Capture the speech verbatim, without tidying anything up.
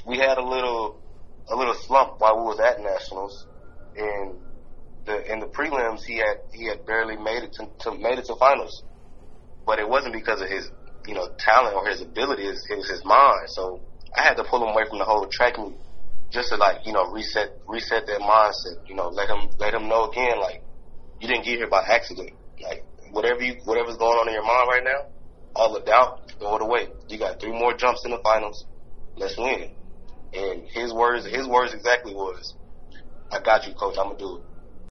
we had a little a little slump while we was at nationals, and the in the prelims he had he had barely made it to, to made it to finals, but it wasn't because of his you know talent or his abilities. It was his mind. So I had to pull him away from the whole track meet just to like you know reset reset that mindset. You know, let him let him know again like you didn't get here by accident. Like whatever you whatever's going on in your mind right now, all the doubt, throw it away. You got three more jumps in the finals. Let's win. And his words, his words exactly was, "I got you, coach. I'm gonna do it."